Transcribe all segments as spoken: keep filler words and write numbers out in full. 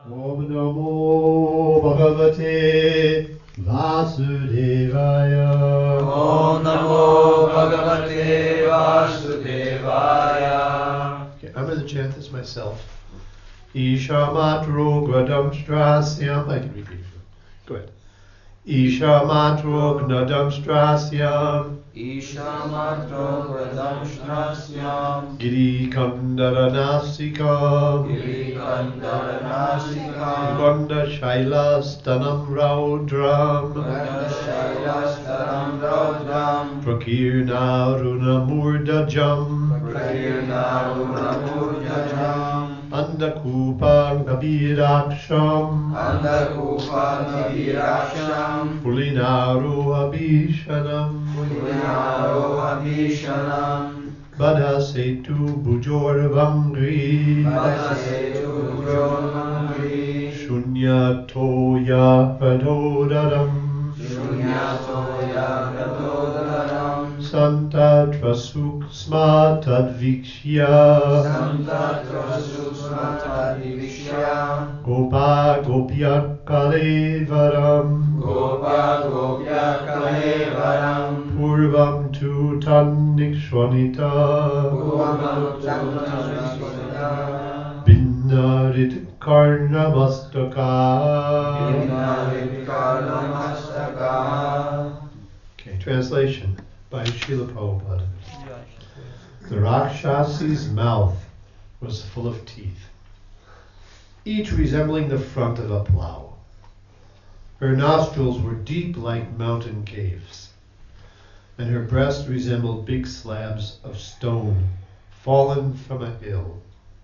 Om Namo Bhagavate Vasudevaya. Om Namo Bhagavate Vasudevaya. Okay, I'm going to chant this myself. Isha matro gradam strasyam. I can repeat it. Go ahead. Isha matro gnadam strasyam. Isha matro gradam strasyam. Giri kandara nasikam. Giri kandara nasikam. Ganda shailastanam raudram. Ganda shailastanam raudram. Prakirna runa murdajam. Prakirna runa murdajam. Andakupang abhiraksham. Andakupang abhiraksham. Pulinaru abhishanam. Pulinaru abhishanam. Badasetu bujorvangri. Badasetu bujorvangri. Shunyatoya pradodaram. Shunyatoya pradodaram. Santatra suksma tadvikshya. Santatra suksma tadvikshya. Gopa gopya kalevaram. Gopa gopya kalevaram. Purvam tu tannikshvanita. Purvam tu tannikshvanita. Binnarit karnamastaka. Binnarit karnamastaka. Okay, translation by Srila Prabhupada. The Rakshasi's mouth was full of teeth, each resembling the front of a plow. Her nostrils were deep like mountain caves, and her breast resembled big slabs of stone fallen from a hill.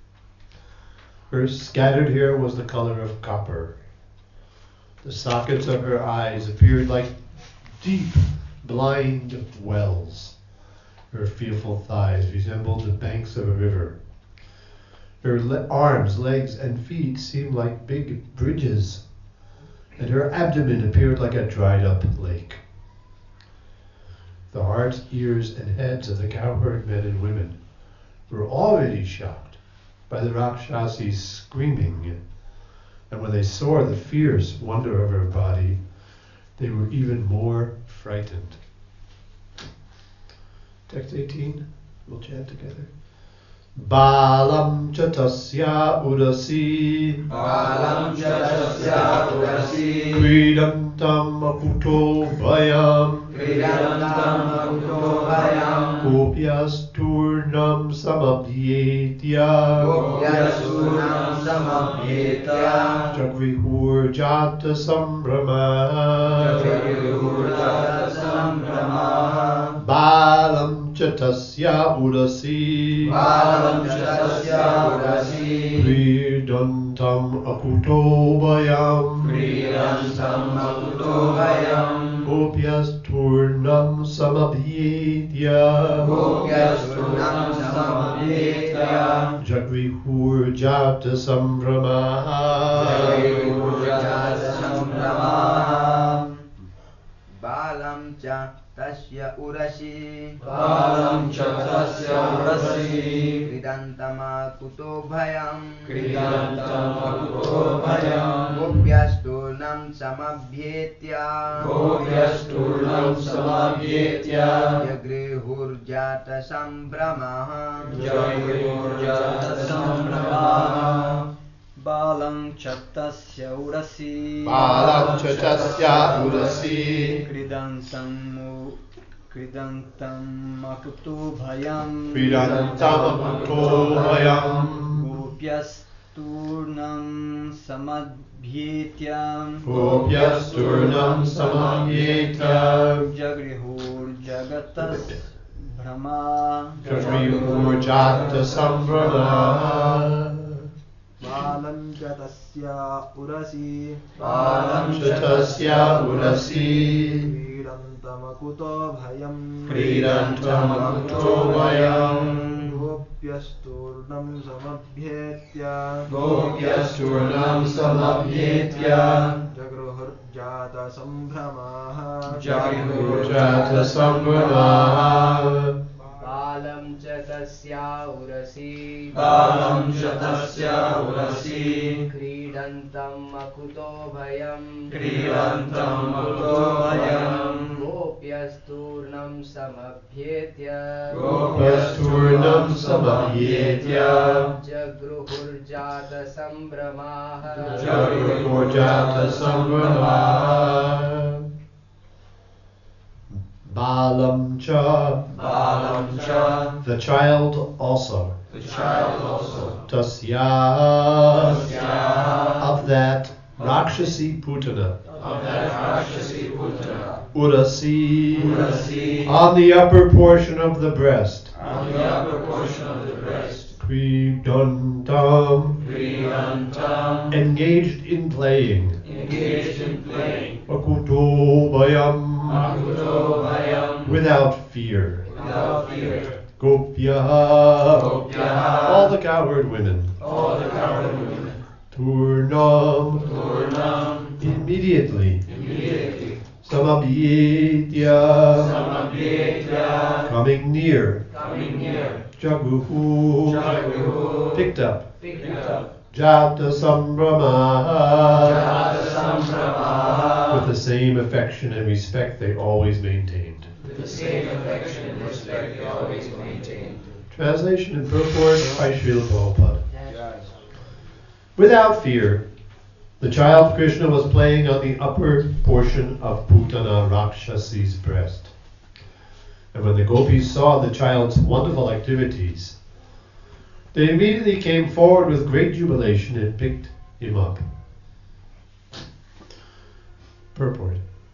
Her scattered hair was the color of copper. The sockets of her eyes appeared like deep, blind wells. Her fearful thighs resembled the banks of a river. Her le- arms, legs, and feet seemed like big bridges, and her abdomen appeared like a dried-up lake. The hearts, ears, and heads of the cowherd men and women were already shocked by the Rakshasi's screaming, and when they saw the fierce wonder of her body, they were even more frightened. Text eighteen, we'll chant together. Balam chatasya udasi. Balam chatasya udasi. Kridantam akuto bhayam. Kridantam akuto bhayam. Kopyasturnam samabhyetya. Kopyasturnam samabhyetya. Jagrihur jata sambrama. Jagrihur jata sambrama. Balam chatasya udasi. Balam chatasya udasi. Kridantam akuto bhayam. Kridantam akuto bhayam. Kopyasturnam samabhyetya. Kopyasturnam samabhyetya. Jagrihur jata sambrama. Jagrihur jata sambrama. Balam cha tasya urasi. Balam cha tasya urasi. Kridantama kuto bhayam. Kridantam akuto bhayam. Gopyasturnam samabhyetya. Gopyasturnam samabhyetya. Jagrihur jata sambramaha. Jagrihur jata sambramaha. Balam chatasya urasi. Balam chatasya urasi. Kridantam Kridantam akuto bhayam. Kridantam akuto bhayam. Gopyasturnam samadhyetya. Gopyasturnam samabhyetya. Jagrihur jagatas brahma. Jagrihur jata sambrama. Balam chatasya urasi. Balam chatasya urasi. Kridantamakuto bhayam. Kridantam akuto bhayam. Gopyasturnam samabhyetya. Gopyasturnam samabhyetya. Jagrihur jata sambramaha. Jagrihur jata sambrama. Balam chatasya urasi. Balam chatasya urasi. Kridantam क्रीडन्तम् अकुतो भयम् क्रीडन्तम् अकुतो भयम् गोप्यस्तूर्णं समभ्येत्य गोप्यस्तूर्णं समभ्येत्य जगृहुर्जातसम्भ्रमाः जगृहुर्जातसम्भ्रमाः Balam cha, Balam cha, the child also, the child also, Tasya, Tasya, of that Rakshasi Putana, of that Rakshasi Putana, Urasi, Urasi, on the upper portion of the breast, on the upper portion of the breast, Kridantam, Kridantam, engaged in playing, engaged in playing, Akuto Bhayam, Akuto Bhayam, without fear, without fear, Gopya, Gopyaha, all the coward women, all the coward women, Turnam, Turnam, immediately, immediately, Samabhyetya, Samabhyetya, coming near, coming near, Jaguhu, Jaguhu, picked up, picked up, Jata Sambrama, Jata Sambrama, with the same affection and respect they always maintained. with the same affection and respect they always maintained. Translation and purport by Srila Prabhupada. Without fear, the child Krishna was playing on the upper portion of Putana Rakshasi's breast. And when the gopis saw the child's wonderful activities, they immediately came forward with great jubilation and picked him up. Purport.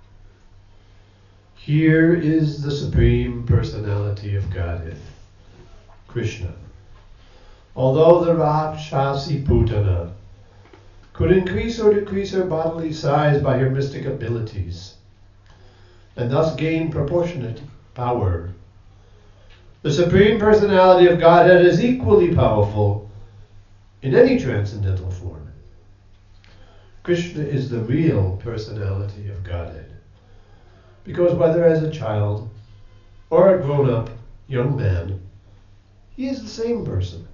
Here is the Supreme Personality of Godhead, Krishna. Although the Rakshasi Putana could increase or decrease her bodily size by her mystic abilities, and thus gain proportionate power, the Supreme Personality of Godhead is equally powerful in any transcendental form. Krishna is the real personality of Godhead, because whether as a child or a grown-up young man, he is the same person.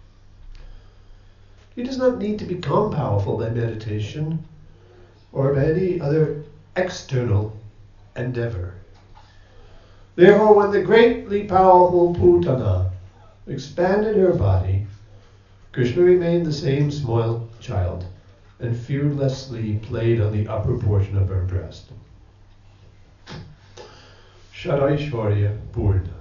He does not need to become powerful by meditation or by any other external endeavor. Therefore, when the greatly powerful Putana expanded her body, Krishna remained the same small child and fearlessly played on the upper portion of her breast. Shadaishwarya Purna.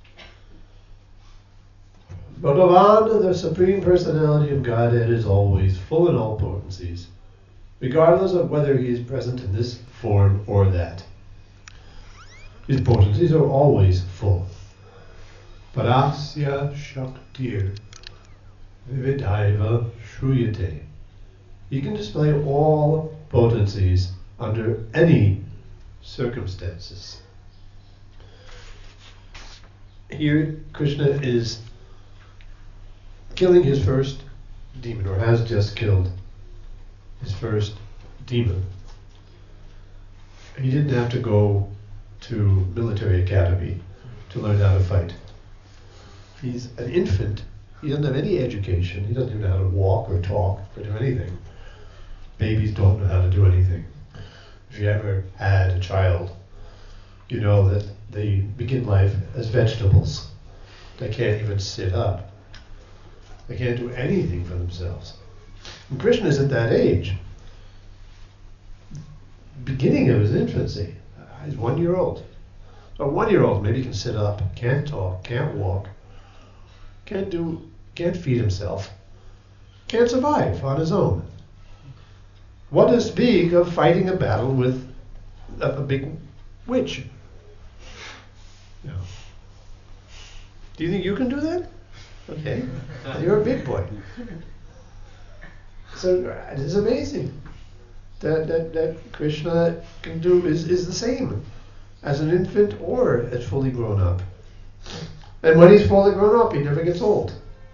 Bhagavan, the Supreme Personality of Godhead, is always full in all potencies, regardless of whether he is present in this form or that. His potencies are always full. Parasya Shaktir Vividaiva Shruyate. He can display all potencies under any circumstances. Here, Krishna is killing his first demon, or has just killed his first demon. He didn't have to go to military academy to learn how to fight. He's an infant. He doesn't have any education. He doesn't even know how to walk or talk or do anything. Babies don't know how to do anything. If you ever had a child, you know that they begin life as vegetables. They can't even sit up. They can't do anything for themselves. And Krishna is at that age. Beginning of his infancy. He's one year old. A one year old maybe can sit up, can't talk, can't walk, can't do, can't feed himself, can't survive on his own. What to speak of fighting a battle with a, a big witch? No. Do you think you can do that? Okay, you're a big boy. So it is amazing that, that, that Krishna can do is, is the same as an infant or as fully grown up. And when he's fully grown up, he never gets old.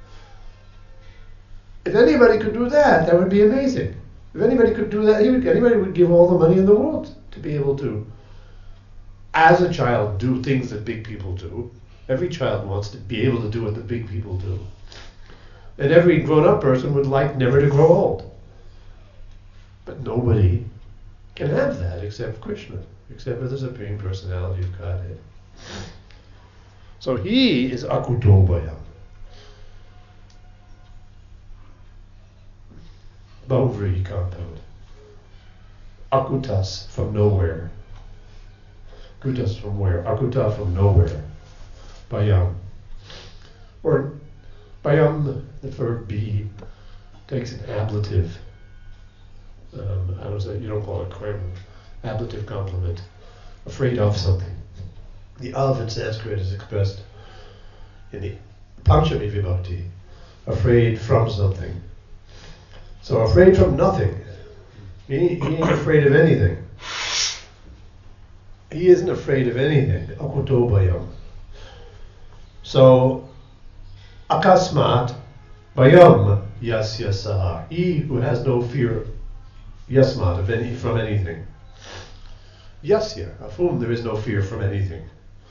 If anybody could do that, that would be amazing. If anybody could do that, he would, anybody would give all the money in the world to be able to, as a child, do things that big people do. Every child wants to be able to do what the big people do. And every grown-up person would like never to grow old. But nobody can have that except Krishna, except for the Supreme Personality of Godhead. So he is Akutobhayam. Bahuvrihi compound. Akutas, from nowhere. Kutas, from where? Akuta, from nowhere. Bhayam. Or Bhayam, the verb be, takes an ablative. Um, I don't say, you don't call it grammar. Ablative complement. Afraid of something. The of in Sanskrit is expressed in the Panchami Vibhakti. Afraid from something. So afraid from nothing. He, he ain't afraid of anything. He isn't afraid of anything. Akutobhayam. So, akasmat bhayam yasya saha. He who has no fear, yasmat, of any, from anything. Yasya, of whom there is no fear from anything.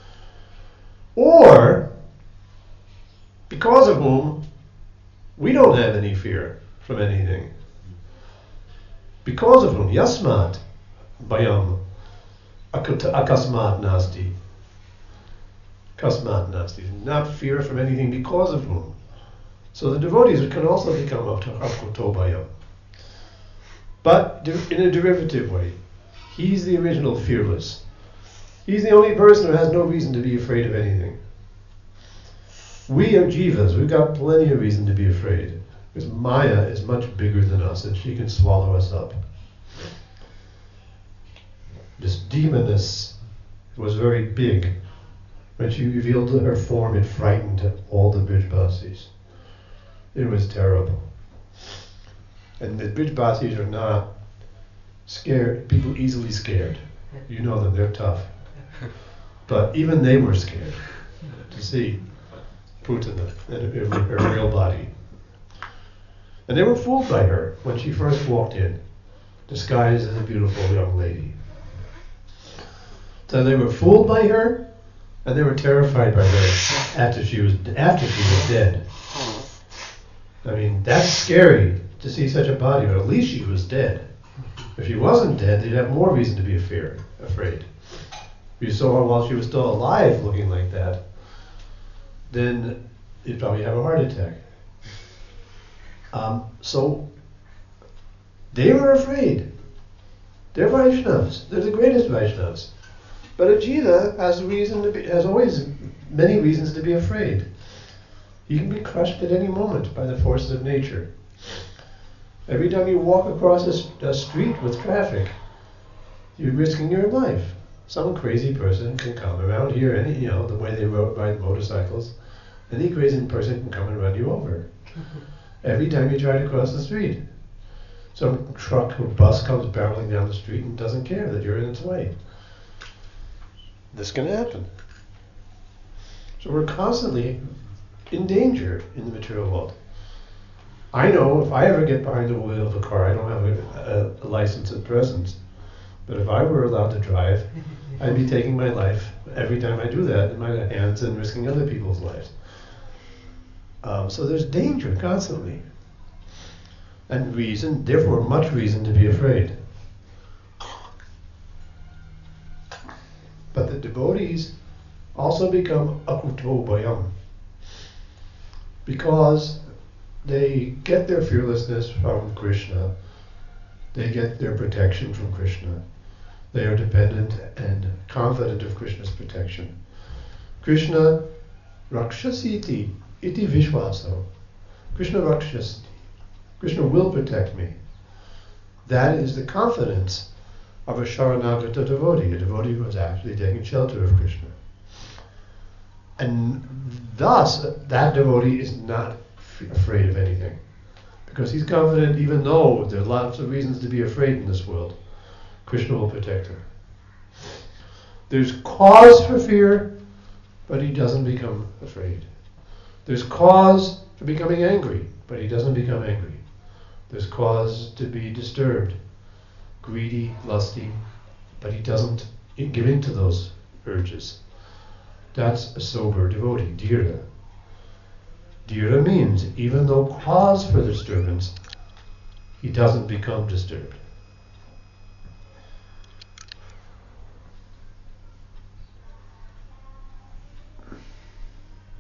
Or, because of whom we don't have any fear from anything. Because of whom, yasmat bhayam akasmat nasti. Kasmat nasti. Not fear from anything because of whom. So the devotees can also become akutobhayam. But in a derivative way. He's the original fearless. He's the only person who has no reason to be afraid of anything. We are jivas. We've got plenty of reason to be afraid. Because Maya is much bigger than us and she can swallow us up. This demoness was very big. When she revealed her form, it frightened all the Brijbasis. It was terrible. And the Brijbasis are not scared, people easily scared. You know them, they're tough. But even they were scared to see Putana in her, her real body. And they were fooled by her when she first walked in, disguised as a beautiful young lady. So they were fooled by her, and they were terrified by her after she was after she was dead. I mean, that's scary to see such a body, but at least she was dead. If she wasn't dead, they'd have more reason to be fear, afraid. If you saw her while she was still alive looking like that, then you'd probably have a heart attack. Um, so, they were afraid. They're Vaishnavas. They're the greatest Vaishnavas. But a jiva has reason to be, has always many reasons to be afraid. He can be crushed at any moment by the forces of nature. Every time you walk across a, a street with traffic, you're risking your life. Some crazy person can come around here, any you know the way they ride motorcycles. Any crazy person can come and run you over. Every time you try to cross the street, some truck or bus comes barreling down the street and doesn't care that you're in its way. This can happen. So we're constantly in danger in the material world. I know if I ever get behind the wheel of a car, I don't have a, a, a license at present, but if I were allowed to drive, I'd be taking my life every time I do that in my hands and risking other people's lives. Um, so there's danger constantly. And reason, therefore much reason to be afraid. But the devotees also become akutobhayam because they get their fearlessness from Krishna. They get their protection from Krishna. They are dependent and confident of Krishna's protection. Krishna rakshasiti iti vishvaso. Krishna rakshasiti. Krishna will protect me. That is the confidence of a Sharanagata devotee, a devotee who is actually taking shelter of Krishna. And thus, that devotee is not f- afraid of anything. Because he's confident, even though there are lots of reasons to be afraid in this world, Krishna will protect her. There's cause for fear, but he doesn't become afraid. There's cause for becoming angry, but he doesn't become angry. There's cause to be disturbed, greedy, lusty, but he doesn't give in to those urges. That's a sober devotee, dhira. Dhira means even though cause for disturbance, he doesn't become disturbed.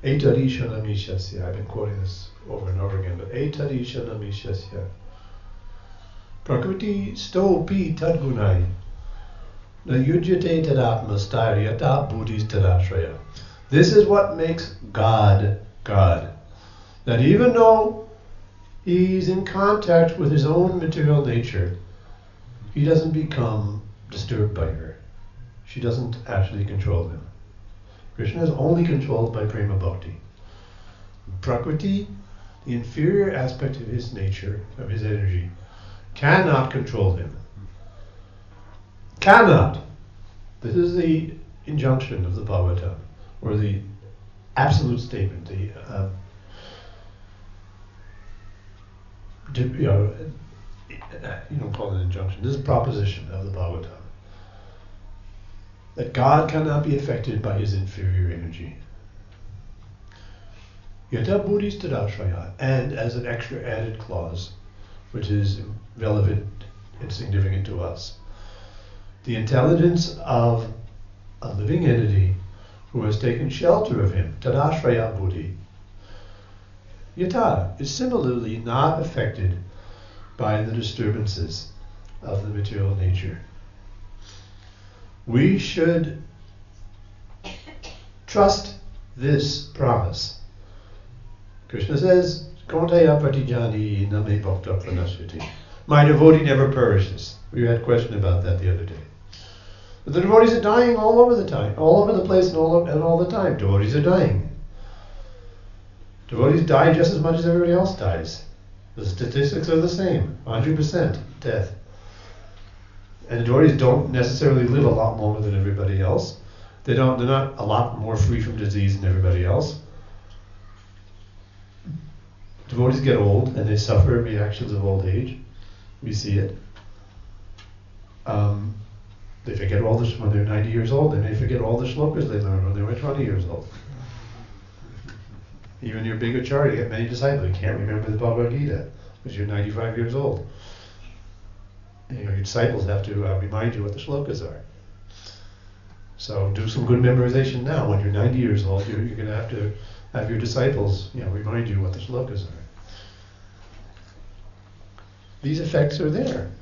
Etadishana mishasya. I've been quoting this over and over again, but etadishana mishasya. Prakriti stopi tadgunai. Na yujyate tadatmastaryata buddhis tadashraya. This is what makes God God. That even though he's in contact with his own material nature, he doesn't become disturbed by her. She doesn't actually control him. Krishna is only controlled by prema bhakti. Prakriti, the inferior aspect of his nature, of his energy, cannot control him. Cannot. This is the injunction of the Bhagavatam, or the absolute statement. The uh, you know, you don't call it an injunction. This is a proposition of the Bhagavatam. That God cannot be affected by his inferior energy. Yata buddhis tadashraya, and as an extra added clause, which is relevant and significant to us, the intelligence of a living entity who has taken shelter of him, tadashraya buddhi, yata, is similarly not affected by the disturbances of the material nature. We should trust this promise. Krishna says, Kaunteya pratijani name bhakta pranashyati. My devotee never perishes. We had a question about that the other day. But the devotees are dying all over the time, all over the place and all, and all the time. Devotees are dying. Devotees die just as much as everybody else dies. The statistics are the same, one hundred percent death. And the devotees don't necessarily live a lot longer than everybody else. They don't, they're not a lot more free from disease than everybody else. Devotees get old and they suffer reactions of old age. We see it. Um, they forget all this when they're ninety years old. They may forget all the shlokas they learned when they were twenty years old. Even your big acharya, you get many disciples, you can't remember the Bhagavad Gita because you're ninety-five years old. You know, your disciples have to uh, remind you what the shlokas are. So do some good memorization now. When you're ninety years old, you're, you're going to have to have your disciples, you know, remind you what the shlokas are. These effects are there.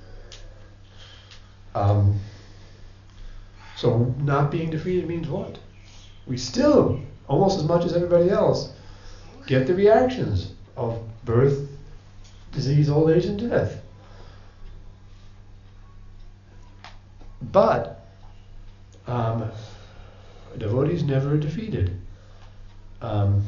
Um, so not being defeated means what? We still, almost as much as everybody else, get the reactions of birth, disease, old age, and death. But um, devotees never defeated. Um,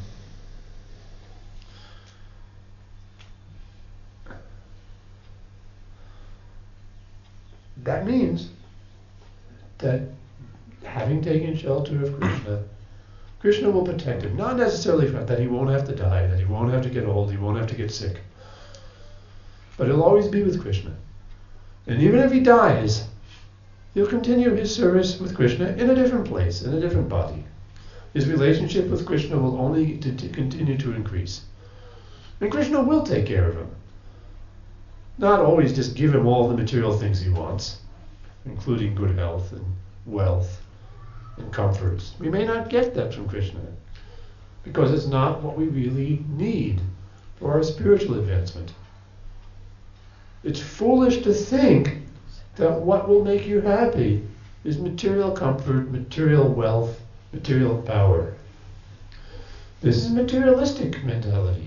that means that having taken shelter of Krishna, Krishna will protect him. Not necessarily that he won't have to die, that he won't have to get old, he won't have to get sick. But he'll always be with Krishna. And even if he dies, he'll continue his service with Krishna in a different place, in a different body. His relationship with Krishna will only t- t- continue to increase. And Krishna will take care of him. Not always just give him all the material things he wants, including good health and wealth and comforts. We may not get that from Krishna because it's not what we really need for our spiritual advancement. It's foolish to think that what will make you happy is material comfort, material wealth, material power. This is a materialistic mentality.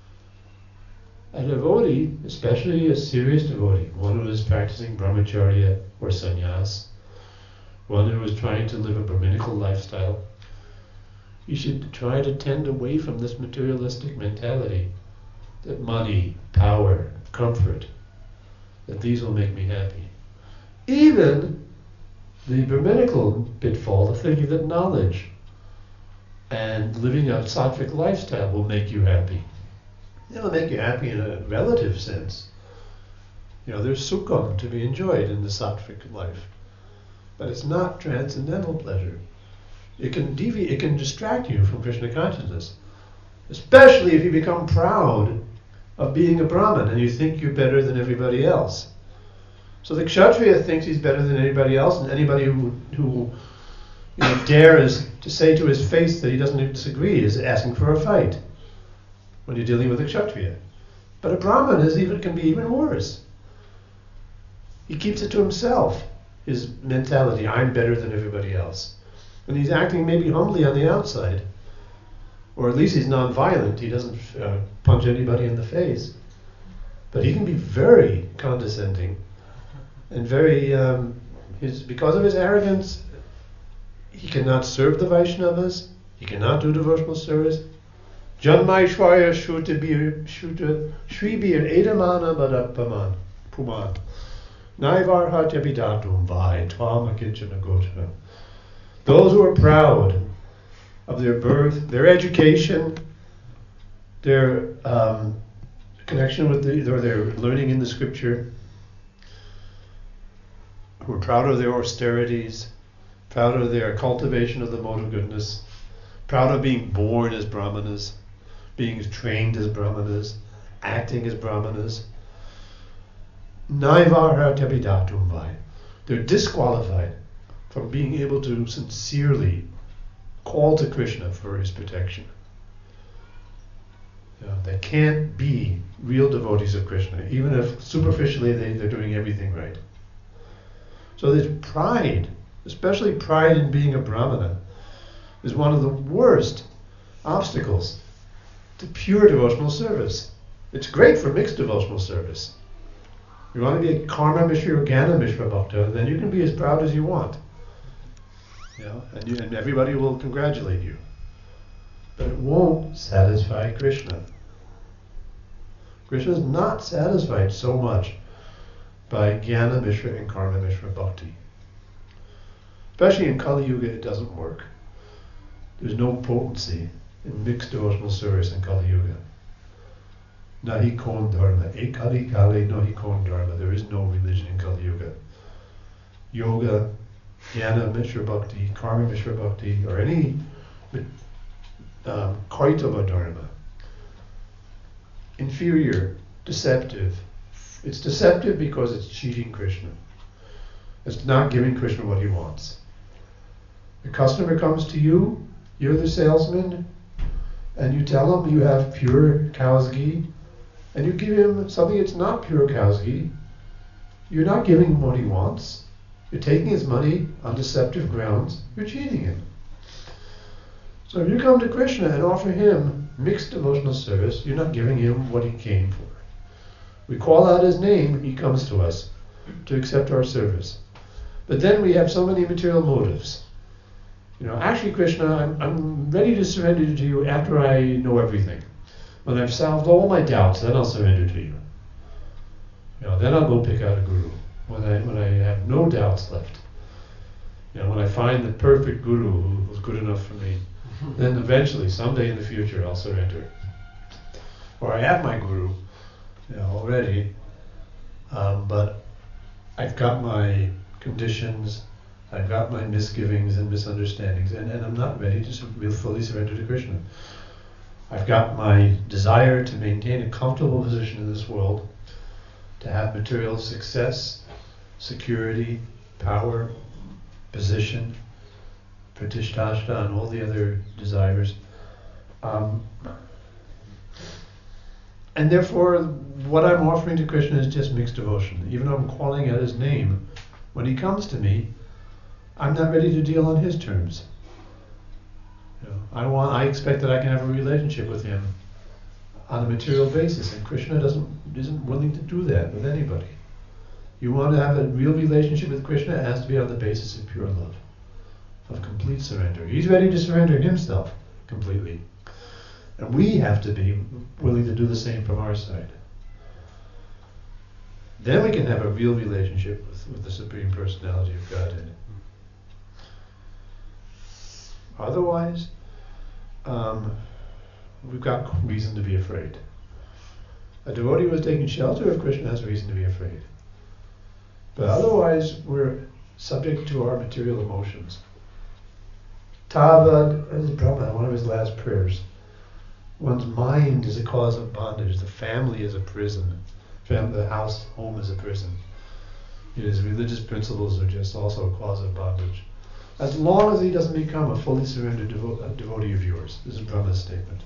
A devotee, especially a serious devotee, one who is practicing brahmacharya or sannyas, one who is trying to live a brahminical lifestyle, you should try to tend away from this materialistic mentality that money, power, comfort, that these will make me happy. Even the Brahminical pitfall of thinking that knowledge and living a sattvic lifestyle will make you happy. It'll make you happy in a relative sense. You know, there's sukham to be enjoyed in the sattvic life, but it's not transcendental pleasure. It can deviate, it can distract you from Krishna consciousness, especially if you become proud of being a Brahmin and you think you're better than everybody else. So the Kshatriya thinks he's better than anybody else, and anybody who, who You know, dare is to say to his face that he doesn't disagree is asking for a fight when you're dealing with a Kshatriya. But a Brahmin is even can be even worse. He keeps it to himself, his mentality, I'm better than everybody else. And he's acting maybe humbly on the outside. Or at least he's non-violent, he doesn't uh, punch anybody in the face. But he can be very condescending and very, um, his, because of his arrogance, he cannot serve the Vaishnavas, he cannot do devotional service. Janmaishvaya Shrutibir Shribir Edamana Badapaman Puman Naivar Hatyabidatum Vai Twama Kinchana Gotra. Those who are proud of their birth, their education, their um, connection with the, or their learning in the scripture, who are proud of their austerities, proud of their cultivation of the mode of goodness, proud of being born as brahmanas, being trained as brahmanas, acting as brahmanas. Naivarha tabidatum vai. They're disqualified from being able to sincerely call to Krishna for his protection. You know, they can't be real devotees of Krishna, even if superficially they, they're doing everything right. So there's pride, especially pride in being a brahmana, is one of the worst obstacles to pure devotional service. It's great for mixed devotional service. You want to be a Karma Mishra or Jnana Mishra Bhakta, then you can be as proud as you want. You know, and, you, and everybody will congratulate you. But it won't satisfy Krishna. Krishna is not satisfied so much by Jnana Mishra and Karma Mishra Bhakti. Especially in Kali Yuga, it doesn't work. There's no potency in mixed devotional service in Kali Yuga. Nahi kon dharma. Ekari kale nahi kon dharma. There is no religion in Kali Yuga. Yoga, Jnana Mishra Bhakti, Karma Mishra Bhakti, or any um, Kaitava Dharma. Inferior, deceptive. It's deceptive because it's cheating Krishna. It's not giving Krishna what he wants. The customer comes to you, you're the salesman, and you tell him you have pure cow's ghee, and you give him something that's not pure cow's ghee. You're not giving him what he wants. You're taking his money on deceptive grounds. You're cheating him. So if you come to Krishna and offer him mixed devotional service, you're not giving him what he came for. We call out his name, he comes to us to accept our service. But then we have so many material motives. You know, actually, Krishna, I'm, I'm ready to surrender to you after I know everything. When I've solved all my doubts, then I'll surrender to you. You know, then I'll go pick out a guru. When I when I have no doubts left. You know, when I find the perfect guru who was good enough for me, then eventually, someday in the future, I'll surrender. Or I have my guru, you know, already, um, but I've got my conditions, I've got my misgivings and misunderstandings, and, and I'm not ready to su- fully surrender to Krishna. I've got my desire to maintain a comfortable position in this world, to have material success, security, power, position, pratishtashta, and all the other desires. Um, and therefore, what I'm offering to Krishna is just mixed devotion. Even though I'm calling out his name, when he comes to me, I'm not ready to deal on his terms. You know, I want. I expect that I can have a relationship with him on a material basis, and Krishna doesn't isn't willing to do that with anybody. You want to have a real relationship with Krishna, it has to be on the basis of pure love, of complete surrender. He's ready to surrender himself completely, and we have to be willing to do the same from our side. Then we can have a real relationship with, with the Supreme Personality of Godhead. Otherwise, um, we've got reason to be afraid. A devotee who has taken shelter of Krishna has reason to be afraid. But otherwise, we're subject to our material emotions. Tavad, as Brahma, one of his last prayers, one's mind is a cause of bondage. The family is a prison. The house, home is a prison. His religious principles are just also a cause of bondage. as long as he doesn't become a fully surrendered devo- a devotee of yours. This is Brahma's statement.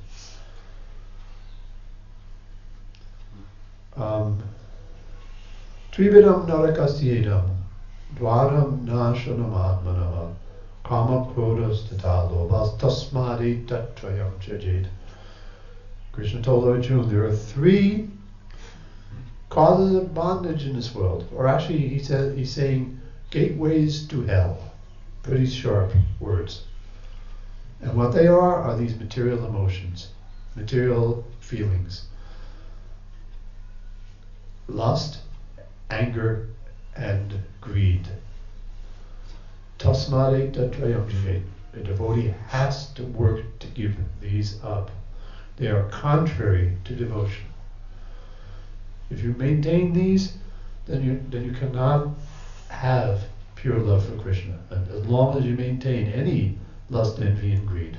Um, Trividam narakasyedam dvaram nashanam atmanaha kama krodhas tata lobhas tasmadi tatrayam chajed. Krishna told Arjuna there are three causes of bondage in this world, or actually he said he's saying gateways to hell. Pretty sharp words. And what they are are these material emotions, material feelings. Lust, anger, and greed. Tasmade tatrayam jayet. A devotee has to work to give these up. They are contrary to devotion. If you maintain these, then you then you cannot have pure love for Krishna. And as long as you maintain any lust, envy, and greed,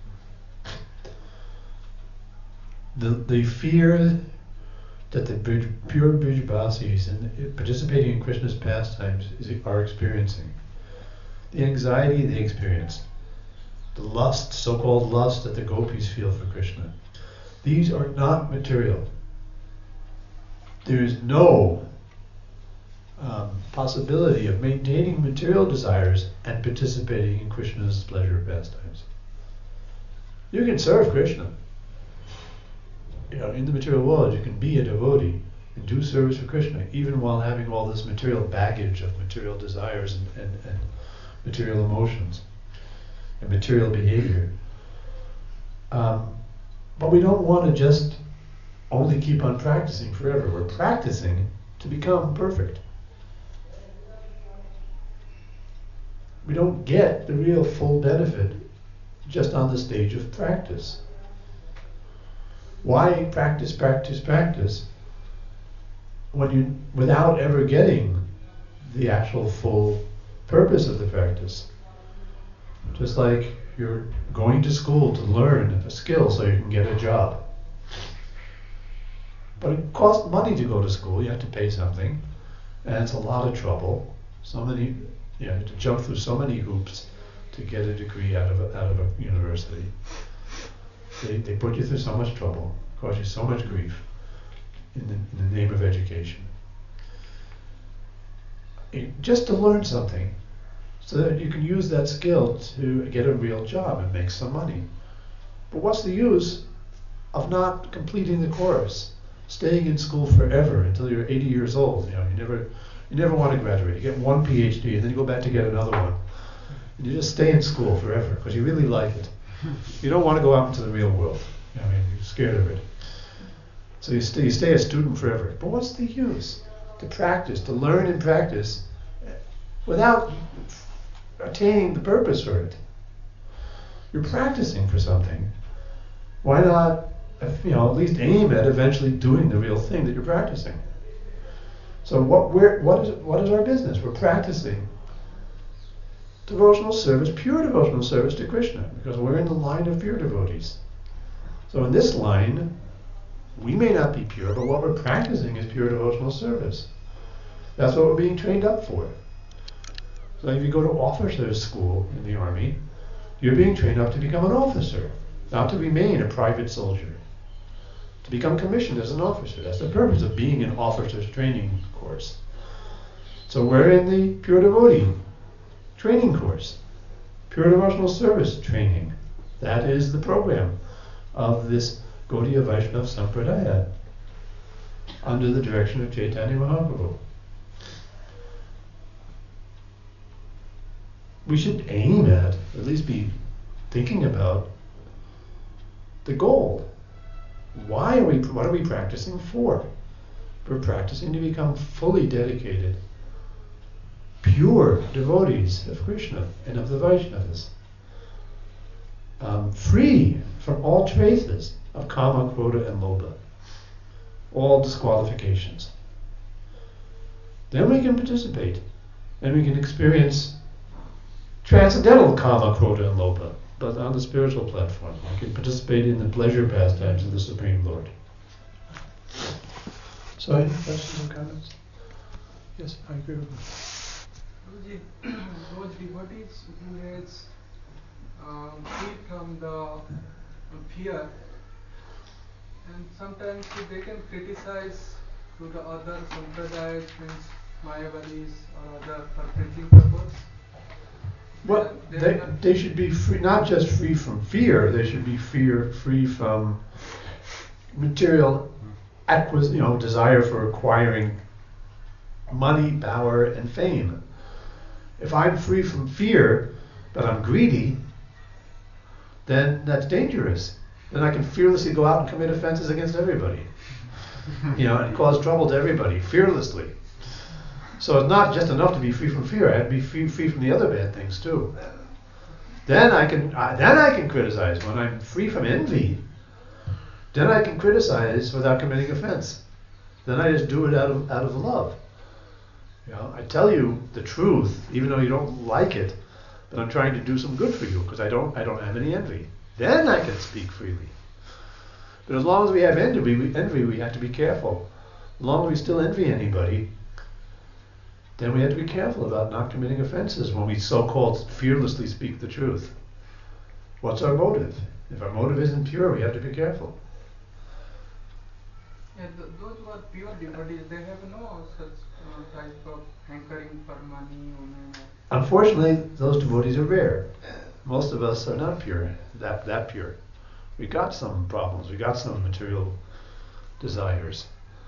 the the fear that the Brij, pure Brijbasis and participating in Krishna's pastimes is, are experiencing, the anxiety they experience, the lust, so-called lust that the gopis feel for Krishna, these are not material. There is no um, possibility of maintaining material desires and participating in Krishna's pleasure pastimes. You can serve Krishna. You know, in the material world, you can be a devotee and do service for Krishna, even while having all this material baggage of material desires and, and, and material emotions and material behavior. Um, but we don't want to just only keep on practicing forever. We're practicing to become perfect. We don't get the real full benefit just on the stage of practice. Why practice, practice, practice when you, without ever getting the actual full purpose of the practice? Just like you're going to school to learn a skill so you can get a job. But it costs money to go to school. You have to pay something, and it's a lot of trouble. So many, you know, you have to jump through so many hoops to get a degree out of a, out of a university. They they put you through so much trouble, cause you so much grief in the, in the name of education. It, just to learn something, so that you can use that skill to get a real job and make some money. But what's the use of not completing the course? Staying in school forever until you're eighty years old. You know, you never, you never want to graduate. You get one PhD and then you go back to get another one, and you just stay in school forever because you really like it. You don't want to go out into the real world. You know, I mean, you're scared of it. So you stay, you stay a student forever. But what's the use? To practice, to learn and practice, without attaining the purpose for it. You're practicing for something. Why not? You know, at least aim at eventually doing the real thing that you're practicing. So what we're what is what is our business? We're practicing devotional service, pure devotional service to Krishna, because we're in the line of pure devotees. So in this line, we may not be pure, but what we're practicing is pure devotional service. That's what we're being trained up for. So if you go to officers' school in the army, you're being trained up to become an officer, not to remain a private soldier. To become commissioned as an officer. That's the purpose of being an officer's training course. So we're in the pure devotee training course, pure devotional service training. That is the program of this Gaudiya Vaishnava Sampradaya under the direction of Chaitanya Mahaprabhu. We should aim at, at least be thinking about the goal. Why are we, what are we practicing for? We're practicing to become fully dedicated, pure devotees of Krishna and of the Vaishnavas. Um, free from all traces of kama, krodha, and lobha. All disqualifications. Then we can participate and we can experience transcendental kama, krodha, and lobha, but on the spiritual platform. We can participate in the pleasure pastimes of the Supreme Lord. So any questions or comments? Yes, I agree with Guruji, those devotees who is um, free from the fear, and sometimes they can criticize to the other sampradayas, means Mayavadis or other for preaching purpose. Well, They- they, they are not- they should be free, not just free from fear, they should be fear, free from material acquis, you know, desire for acquiring money, power, and fame. If I'm free from fear, but I'm greedy, then that's dangerous. Then I can fearlessly go out and commit offenses against everybody, you know, and cause trouble to everybody, fearlessly. So it's not just enough to be free from fear. I have to be free, free from the other bad things too. Then I can, uh, then I can criticize. When I'm free from envy, then I can criticize without committing offense. Then I just do it out of out of love. You know, I tell you the truth, even though you don't like it, but I'm trying to do some good for you because I don't I don't have any envy. Then I can speak freely. But as long as we have envy, we, envy, we have to be careful. As long as we still envy anybody, then we have to be careful about not committing offenses when we so-called fearlessly speak the truth. What's our motive? If our motive isn't pure, we have to be careful. Yeah, th- those who are pure devotees, they have no such uh, type of hankering for money, women. or- Unfortunately, those devotees are rare. Most of us are not pure, that that pure. We got some problems. We got some material desires.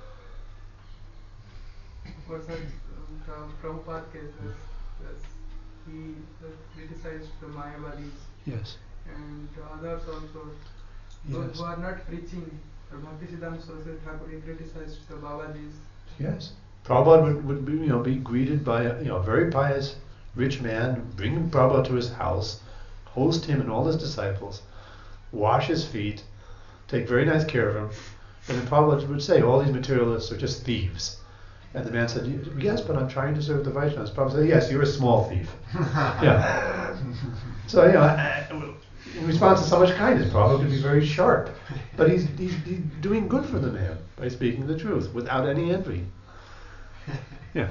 For such um, the Prabhupada cases, yes, he uh, criticized the Mayavadis Yes. and others also. Those Yes. who are not preaching, the Bhaktisiddhanta Saraswati Thakur, he criticized the Babajis. Yes. Prabhupada would, would be, you know, be greeted by a, you know, a very pious, rich man, bring Prabhupada to his house, host him and all his disciples, wash his feet, take very nice care of him, and then Prabhupada would say, all these materialists are just thieves. And the man said, yes, but I'm trying to serve the Vaishnavas. Prabhupada said, yes, you're a small thief. Yeah. So, you know, in response to so much kindness, Prabhupada could be very sharp. But he's, he's, he's doing good for the man by speaking the truth without any envy. Yeah.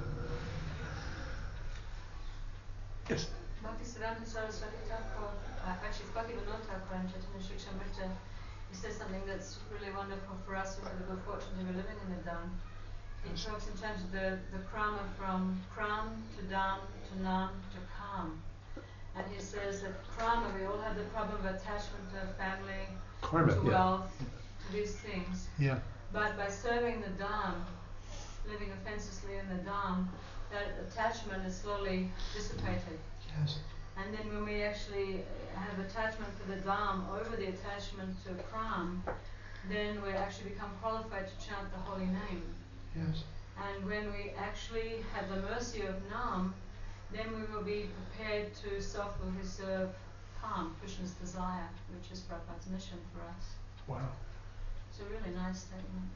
Yes. Bhaktisiddhanta Saraswati Thakur, uh, actually Bhaktivinoda Thakur and Chaitanya Charitamrita, he says something that's really wonderful for us who have the good fortune to be living in the Dham. He talks in terms of the, the krama from kram to dham to nam to kam. And he says that krama, we all have the problem of attachment to family, Karma, to yeah. wealth, to these things. Yeah. But by serving the Dham, living offensively in the Dham, that attachment is slowly dissipated. Yes. And then when we actually have attachment for the Dham over the attachment to Kram, then we actually become qualified to chant the holy name. Yes. And when we actually have the mercy of Nam, then we will be prepared to selflessly serve Kam, Krishna's desire, which is Prabhupada's mission for us. Wow. It's a really nice statement.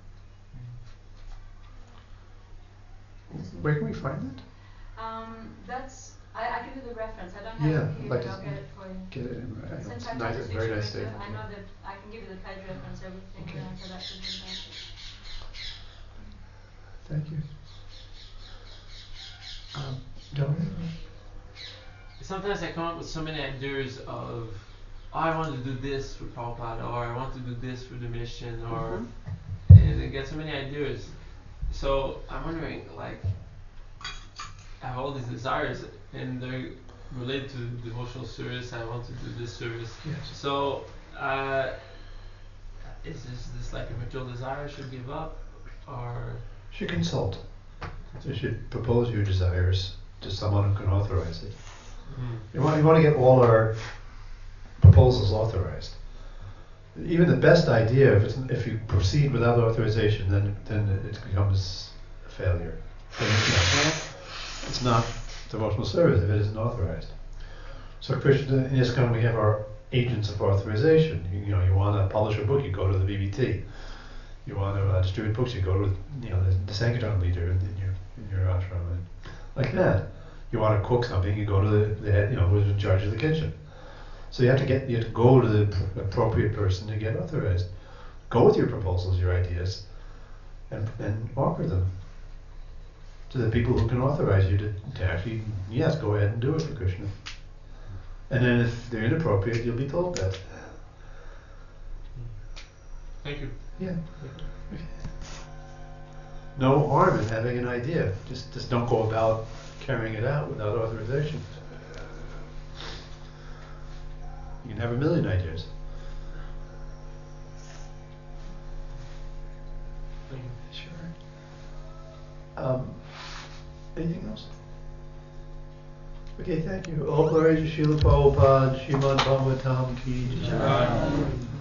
Where can we find it? Um, that's, I, I can do the reference. I don't have Yeah, it here, like but to I'll get it for you. Get it in. I It's know in it's fact nice, on the very nice Sri statement. I know that I can give you the page reference, everything, Okay. uh, so that should be done. Thank you. Um, Don? Sometimes I come up with so many ideas of, oh, I want to do this for Prabhupada, or I want to do this for the mission, or, Mm-hmm. and I get so many ideas. So I'm wondering, like, I have all these desires, and they're related to devotional service. I want to do this service. Yes. So, uh, is this, this like a material desire I should give up, or? Should consult. You should propose your desires to someone who can authorize it. Mm. You want, you want to get all our proposals authorized. Even the best idea, if, it's, if you proceed without authorization, then then it becomes a failure. Then it's, not, it's not devotional service if it isn't authorized. So Krishna, in ISKCON we have our agents of authorization. You, you know, you want to publish a book, you go to the B B T. You want to uh, distribute books, you go to you know the, the Sankirtan leader in, in your in your ashram, and like that. You want to cook something, you go to the, the head, you know, who's in charge of the kitchen. So you have to get you have to go to the pr- appropriate person to get authorized. Go with your proposals, your ideas, and and offer them. to the people who can authorize you to, to actually, yes, go ahead and do it for Krishna. And then if they're inappropriate, you'll be told that. Thank you. Yeah. No harm in having an idea. Just just don't go about carrying it out without authorization. You can have a million ideas. Thank you. Sure. Um, anything else? Okay, thank you. All glory to Srila Prabhupada, Srimad Bhagavatam Ki Jai.